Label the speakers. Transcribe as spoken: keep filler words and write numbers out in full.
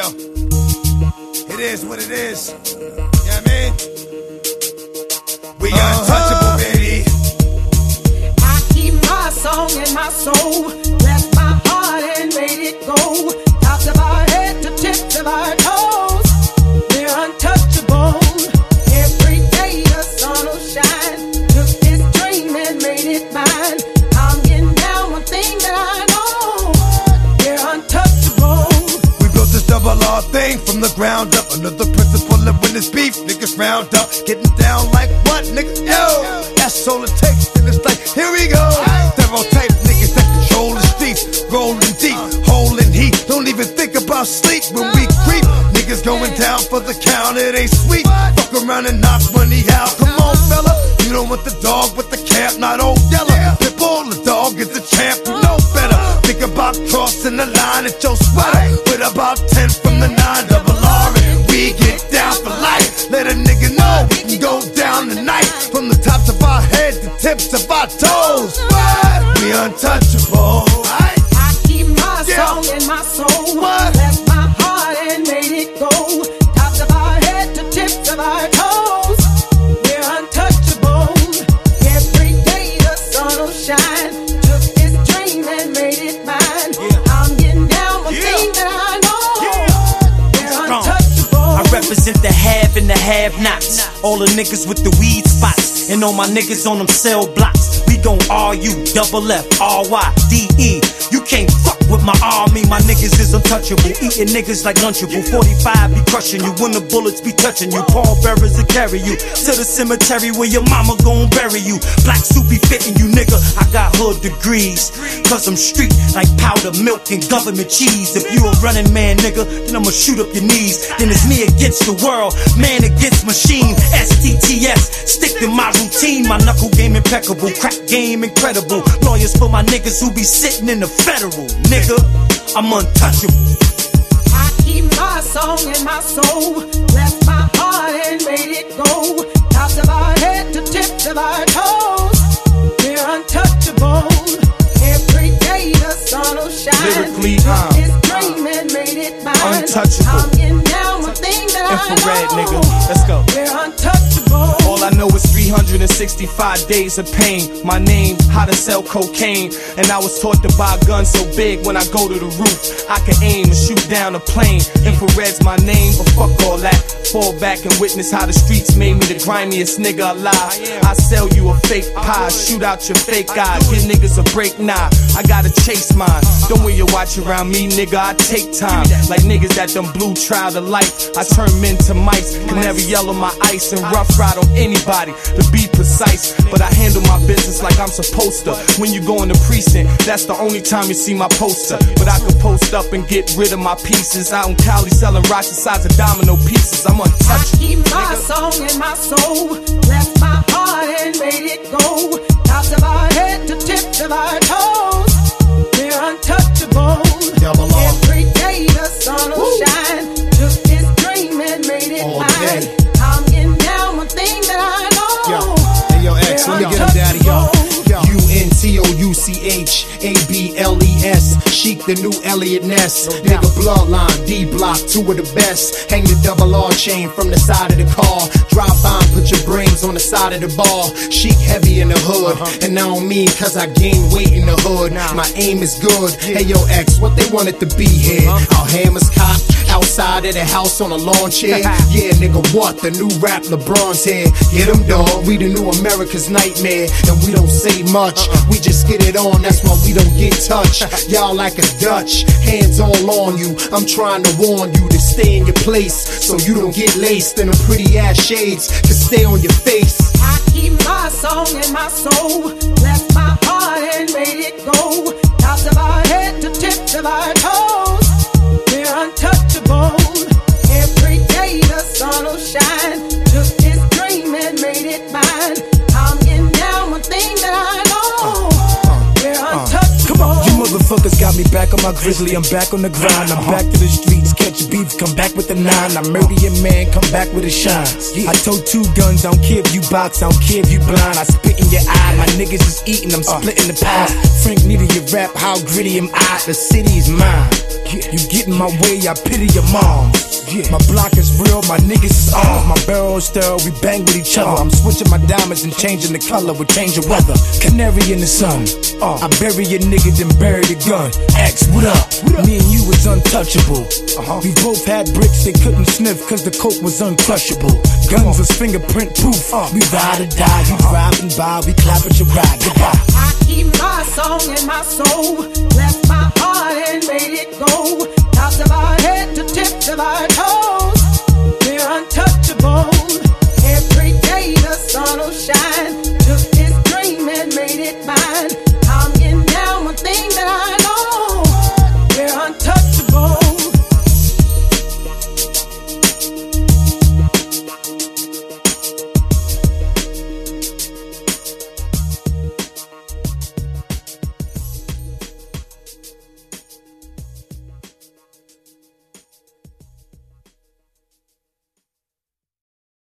Speaker 1: Yo, it is what it is. You know what I mean? We uh-huh. untouchable, baby.
Speaker 2: I keep my song in my soul, left my heart and made it go. Tops of our head to tips of our toes, we're untouchable. Every day the sun will shine. Took this dream and made it mine. I'm getting down one thing that I know, we're untouchable.
Speaker 1: We built this double R thing from the ground up. Another principle of when it's beef, niggas round up. Getting down like what, nigga? Yo, that's all it takes. Then it's like, here we go. Stereotype niggas that control the streets, rolling deep, holding heat. Don't even think about sleep when we creep. Niggas going down for the count, it ain't sweet. Fuck around and knock money out. Come on, fella. You don't want the dog with the cap, not old Yeller. Pitbull, the dog is the champ, you know better. Think about crossing the line at your sweater with about ten from the nine double R. And we get down for life. Let a nigga know we can go down tonight. From the tops of our head to tips of our toes. We untouchable.
Speaker 2: I keep my song in my soul. Left my heart and made it go. Tops of our head to tips of our toes. We're untouchable. Every day the sun will shine. Took this dream and made it mine. I'm getting down one thing that I know. We're untouchable.
Speaker 3: I represent the have and the have-nots. All the niggas with the weed spots. And all my niggas on them cell blocks. We gon' R U, double F, R Y, D E. You can't fuck with my army. My niggas is untouchable. Eating niggas like Lunchable. forty-five be crushing you when the bullets be touching you. Paul bearers will carry you to the cemetery where your mama gon' bury you. Black suit be fitting you, nigga. I got hood degrees. Cause I'm street like powder, milk, and government cheese. If you a running man, nigga, then I'ma shoot up your knees. Then it's me against the world, man against machine. S T T S, stick to my routine. My knuckle game impeccable, crack game incredible. Lawyers for my niggas who be sitting in the federal. Nigga, I'm untouchable.
Speaker 2: I keep my song in my soul. Left my heart and made it go. Tops of our head to tips of our toes. We're untouchable. Every day the sun will shine.
Speaker 4: Lyrically, uh,
Speaker 2: this dream and made it mine.
Speaker 4: Untouchable.
Speaker 2: I'm getting down one thing that
Speaker 4: Infrared,
Speaker 2: I know.
Speaker 4: nigga. Let's go.
Speaker 2: We're untouchable.
Speaker 4: All I know is three hundred sixty-five days of pain. My name, how to sell cocaine. And I was taught to buy a gun so big when I go to the roof, I can aim and shoot down a plane. Infrared's my name, but fuck all that. Fall back and witness how the streets made me the grimiest nigga alive. I sell you a fake pie, shoot out your fake eye. Give niggas a break, nah, I gotta chase mine. Don't wear your watch around me, nigga, I take time. Like niggas that done blue trial to life. I turn men to mice, canary yellow my ice, and rough ride on anybody, to be precise. But I handle my business like I'm supposed to. When you go in the precinct, that's the only time you see my poster. But I can post up and get rid of my pieces. Out in Cali selling rocks the size of domino pieces. I'm untouchable.
Speaker 2: I keep my song in my soul. Left my heart and made it go. Tops of our head to tips of our toes. We're untouchable.
Speaker 1: Double R.
Speaker 2: Every day the sun will Woo. Shine. Took this dream and made it
Speaker 1: All
Speaker 2: mine.
Speaker 1: day.
Speaker 2: I'm getting down one thing that I know.
Speaker 1: Yo, hey yo, X, let me get him, daddy, yo.
Speaker 5: U N T O U C H A B L E S. Chic, the new Elliot Ness.
Speaker 1: No
Speaker 5: Nigga bloodline, D block, two of the best. Hang the double R chain from the side of the car. Drop by and put your brains on the side of the bar. Chic heavy in the hood, uh-huh. And I don't mean cause I gain weight in the hood. Nah. My aim is good. Yeah. Hey yo, X, what they wanted to be here? Uh-huh. Our hammers cocked outside of the house on a lawn chair. Yeah, nigga, what? The new rap LeBron's here. Get him, dog. We the new America's nightmare. And we don't say much. Uh-uh. We just get it on. That's why we don't get touched. Y'all like a Dutch. Hands all on you. I'm trying to warn you to stay in your place so you don't get laced. And them pretty ass shades can stay on your face.
Speaker 2: I keep my song in my soul. Left my heart and made it go. Tops of our head to tips of our toes. We're untouchable. Every day the sun will shine. Took this dream and made it mine. I'm getting down one thing that I know. We're untouchable.
Speaker 6: Come on, you motherfuckers got me back on my grizzly. I'm back on the grind. I'm back to the streets. Catch beef, come back with the nine. I murder your man, come back with a shine. I told two guns, I don't care if you box, I don't care if you blind. I spit in your eye, my niggas is eating, I'm splitting the pie. Frank needed your rap, how gritty am I? The city is mine. You getting in my way, I pity your mom. Yeah. My block is real, my niggas is armed. My barrel sterile, we bang with each other. I'm switching my diamonds and changing the color with change of weather. Canary in the sun. Uh, I bury a nigga, then bury the gun. X, what up? What up? Me and you was untouchable. Uh-huh. We both had bricks they couldn't sniff, cause the coke was uncrushable. Guns was fingerprint proof. Uh, we ride or die, you driving by, we clap at your ride. Goodbye.
Speaker 2: I keep my song in my soul. Bless my heart.